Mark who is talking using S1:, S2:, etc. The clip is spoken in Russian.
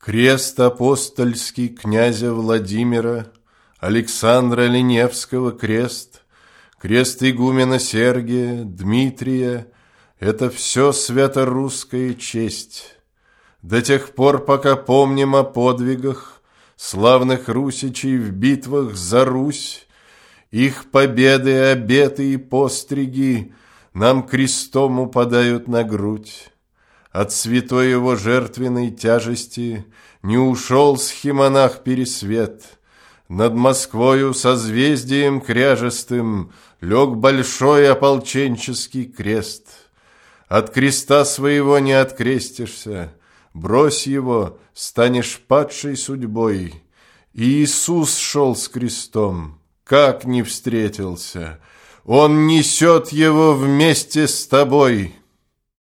S1: Крест апостольский князя Владимира, Александра Леневского крест, крест игумена Сергия, Дмитрия — это все святорусская честь. До тех пор, пока помним о подвигах славных русичей в битвах за Русь, их победы, обеты и постриги нам крестом упадают на грудь. От святой его жертвенной тяжести не ушел схимонах Пересвет. Над Москвою созвездием кряжестым лег большой ополченческий крест. От креста своего не открестишься, брось его, станешь падшей судьбой. И Иисус шел с крестом, как не встретился, Он несет его вместе с тобой.